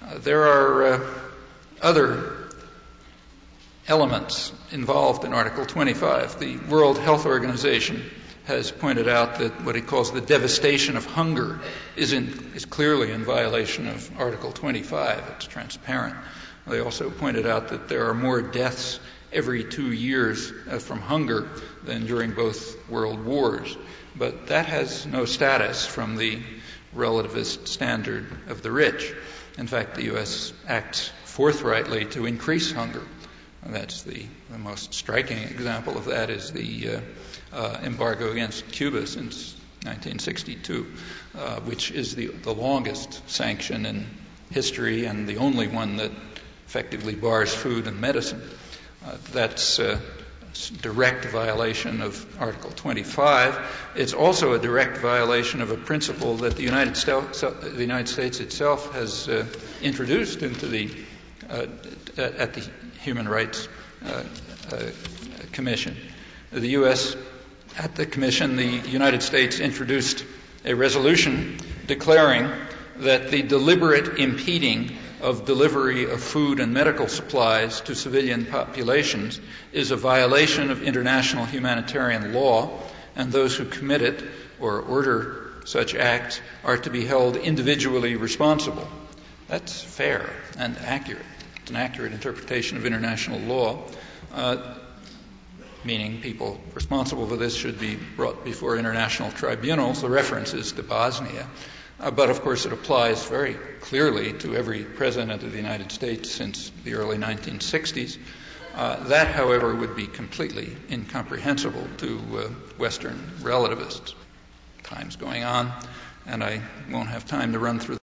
There are other elements involved in Article 25. The World Health Organization has pointed out that what it calls the devastation of hunger is clearly in violation of Article 25. It's transparent. They also pointed out that there are more deaths every 2 years from hunger than during both world wars. But that has no status from the relativist standard of the rich. In fact, the U.S. acts forthrightly to increase hunger. And that's the most striking example of that is the embargo against Cuba since 1962, which is the longest sanction in history and the only one that effectively bars food and medicine. That's a direct violation of Article 25. It's also a direct violation of a principle that the United States itself has introduced into at the Human Rights Commission. At the Commission, the United States introduced a resolution declaring that the deliberate impeding of delivery of food and medical supplies to civilian populations is a violation of international humanitarian law, and those who commit it or order such acts are to be held individually responsible. That's fair and accurate. It's an accurate interpretation of international law, meaning people responsible for this should be brought before international tribunals. The reference is to Bosnia. But, of course, it applies very clearly to every president of the United States since the early 1960s. That, however, would be completely incomprehensible to Western relativists. Time's going on, and I won't have time to run through